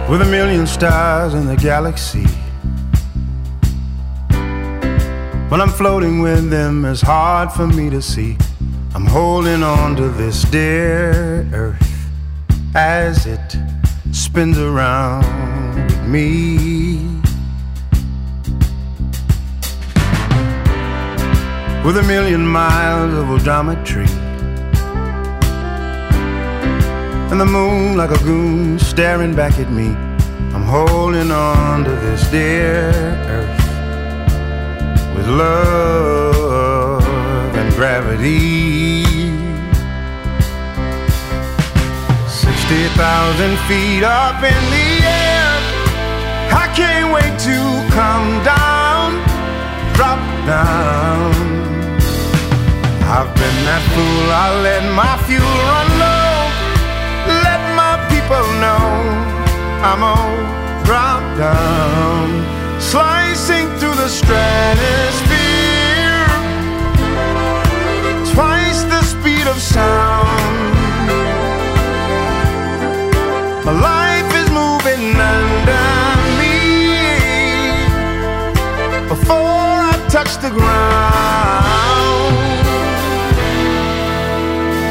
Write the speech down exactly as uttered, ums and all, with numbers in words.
with a million stars in the galaxy. When I'm floating with them, it's hard for me to see. I'm holding on to this dear earth as it spins around with me. With a million miles of odometry, and the moon like a goon staring back at me, I'm holding on to this dear earth with love and gravity. Sixty thousand feet up in the air, I can't wait to come down, drop down. I've been that fool, I let my fuel run low, let my people know I'm on drop down, slicing through the stratosphere, twice the speed of sound. My life is moving under me before I touch the ground.